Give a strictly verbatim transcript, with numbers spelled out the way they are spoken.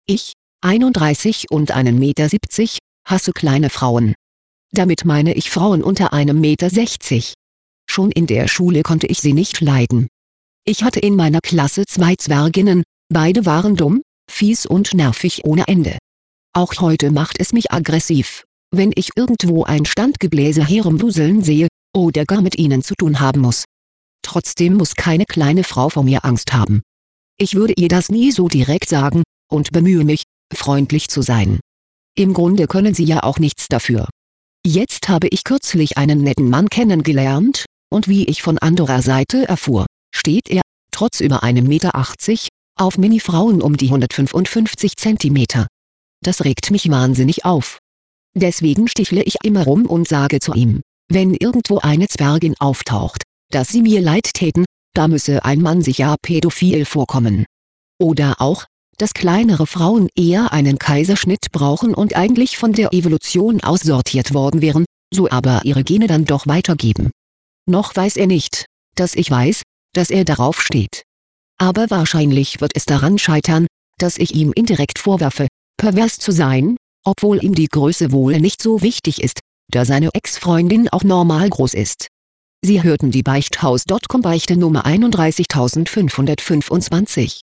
Ich, einunddreißig und einen Meter siebzig, hasse kleine Frauen. Damit meine ich Frauen unter einem Meter sechzig. Schon in der Schule konnte ich sie nicht leiden. Ich hatte in meiner Klasse zwei Zwerginnen, beide waren dumm, fies und nervig ohne Ende. Auch heute macht es mich aggressiv, wenn ich irgendwo ein Standgebläse herumwuseln sehe, oder gar mit ihnen zu tun haben muss. Trotzdem muss keine kleine Frau vor mir Angst haben. Ich würde ihr das nie so direkt sagen, und bemühe mich, freundlich zu sein. Im Grunde können sie ja auch nichts dafür. Jetzt habe ich kürzlich einen netten Mann kennengelernt, und wie ich von anderer Seite erfuhr, steht er, trotz über einem Meter achtzig, auf Mini-Frauen um die hundertfünfundfünfzig Zentimeter. Das regt mich wahnsinnig auf. Deswegen stichle ich immer rum und sage zu ihm, wenn irgendwo eine Zwergin auftaucht, dass sie mir leid täten, da müsse ein Mann sicher pädophil vorkommen. Oder auch, dass kleinere Frauen eher einen Kaiserschnitt brauchen und eigentlich von der Evolution aussortiert worden wären, so aber ihre Gene dann doch weitergeben. Noch weiß er nicht, dass ich weiß, dass er darauf steht. Aber wahrscheinlich wird es daran scheitern, dass ich ihm indirekt vorwerfe, pervers zu sein, obwohl ihm die Größe wohl nicht so wichtig ist, da seine Ex-Freundin auch normal groß ist. Sie hörten die Beichthaus Punkt com Beichte Nummer einunddreißigtausendfünfhundertfünfundzwanzig.